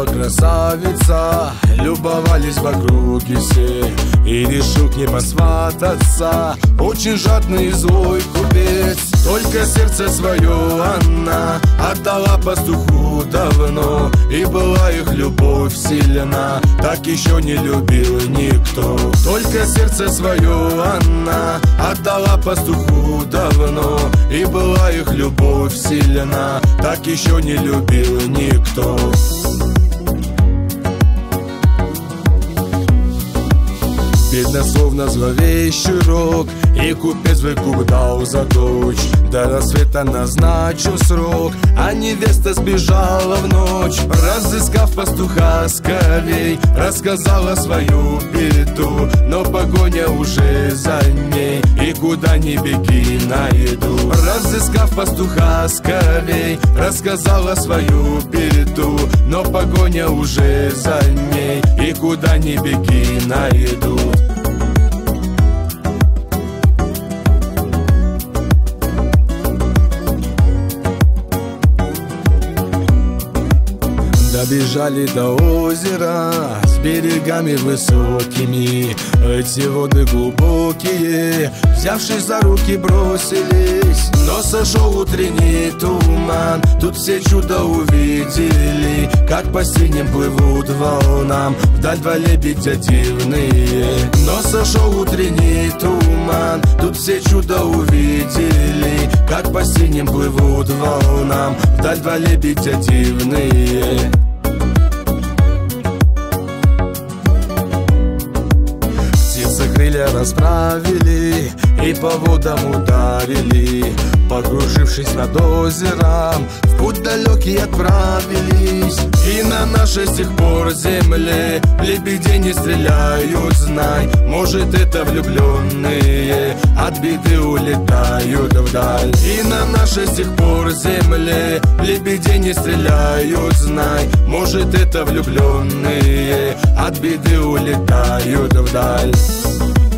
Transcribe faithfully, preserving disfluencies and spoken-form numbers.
Приехала красавица, любовались вокруг и все, и решил к ней посвататься. Очень жадный и злой купец, только сердце свое она отдала пастуху давно, и была их любовь сильна, так еще не любил никто. Только сердце свое она отдала пастуху давно, и была их любовь сильна, так еще не любил никто. Бедно словно зловещий рок, и купец выкуп дал за дочь. До рассвета назначил срок, а невеста сбежала в ночь. Разыскав пастуха скорей, рассказала свою беду, но погоня уже за ней, и куда ни беги найду. Разыскав пастуха скорей, рассказала свою беду, но погоня уже за ней, и куда ни беги найду. Добежали до озера с берегами высокими, эти воды глубокие, взявшись за руки, бросились. Но сошел утренний туман, тут все чудо увидели, как по синим плывут волнам вдаль два лебедя дивные. Но сошел утренний туман, тут все чудо увидели, как по синим плывут волнам вдаль два лебедя дивные. Крылья расправили и по водам ударили, погружившись над озером, в путь далекий отправились. И на нашей с тех пор земле лебедей не стреляют, знай. Может, это влюбленные от беды улетают вдаль. И на нашей с тех пор земле лебедей не стреляют, знай. Может, это влюбленные от беды улетают вдаль.